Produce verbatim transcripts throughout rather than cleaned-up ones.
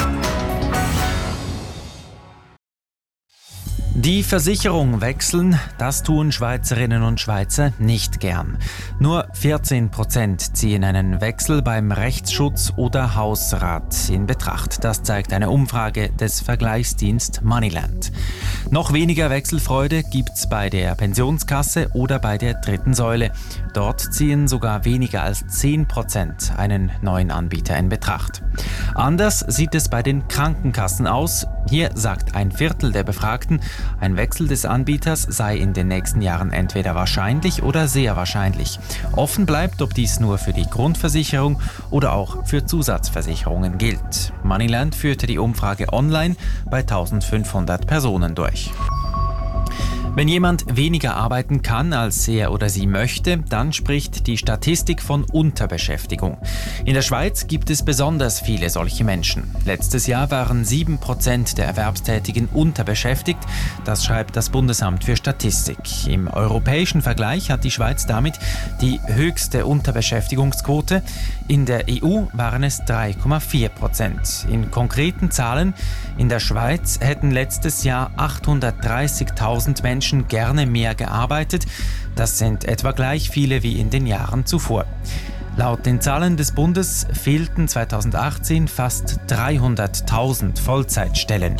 Die Versicherung wechseln, das tun Schweizerinnen und Schweizer nicht gern. Nur vierzehn Prozent ziehen einen Wechsel beim Rechtsschutz oder Hausrat in Betracht. Das zeigt eine Umfrage des Vergleichsdienst Moneyland. Noch weniger Wechselfreude gibt's bei der Pensionskasse oder bei der dritten Säule. Dort ziehen sogar weniger als zehn Prozent einen neuen Anbieter in Betracht. Anders sieht es bei den Krankenkassen aus. Hier sagt ein Viertel der Befragten, ein Wechsel des Anbieters sei in den nächsten Jahren entweder wahrscheinlich oder sehr wahrscheinlich. Offen bleibt, ob dies nur für die Grundversicherung oder auch für Zusatzversicherungen gilt. Moneyland führte die Umfrage online bei eintausendfünfhundert Personen durch. Wenn jemand weniger arbeiten kann, als er oder sie möchte, dann spricht die Statistik von Unterbeschäftigung. In der Schweiz gibt es besonders viele solche Menschen. Letztes Jahr waren sieben Prozent der Erwerbstätigen unterbeschäftigt. Das schreibt das Bundesamt für Statistik. Im europäischen Vergleich hat die Schweiz damit die höchste Unterbeschäftigungsquote. In der E U waren es drei Komma vier Prozent. In konkreten Zahlen, in der Schweiz hätten letztes Jahr achthundertdreißigtausend Menschen gerne mehr gearbeitet. Das sind etwa gleich viele wie in den Jahren zuvor. Laut den Zahlen des Bundes fehlten zweitausendachtzehn fast dreihunderttausend Vollzeitstellen.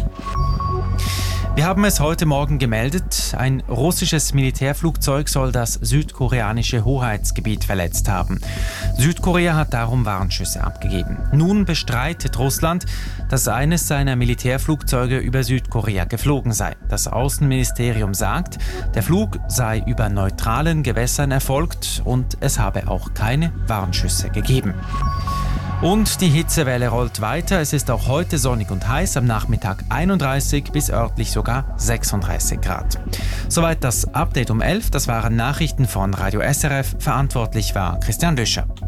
Wir haben es heute Morgen gemeldet, ein russisches Militärflugzeug soll das südkoreanische Hoheitsgebiet verletzt haben. Südkorea hat darum Warnschüsse abgegeben. Nun bestreitet Russland, dass eines seiner Militärflugzeuge über Südkorea geflogen sei. Das Außenministerium sagt, der Flug sei über neutralen Gewässern erfolgt und es habe auch keine Warnschüsse gegeben. Und die Hitzewelle rollt weiter. Es ist auch heute sonnig und heiß, am Nachmittag einunddreißig bis örtlich sogar sechsunddreißig Grad. Soweit das Update um elf. Das waren Nachrichten von Radio S R F. Verantwortlich war Christian Büscher.